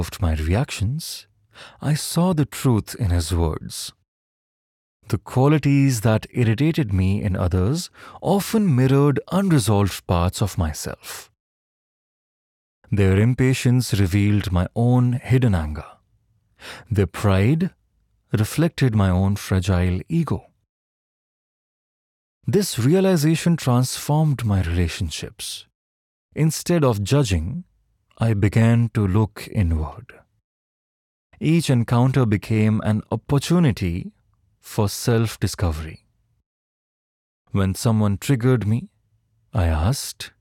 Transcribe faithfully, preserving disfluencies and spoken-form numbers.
observed my reactions, I saw the truth in his words. The qualities that irritated me in others often mirrored unresolved parts of myself. Their impatience revealed my own hidden anger. Their pride reflected my own fragile ego. This realization transformed my relationships. Instead of judging, I began to look inward. Each encounter became an opportunity for self-discovery. When someone triggered me, I asked,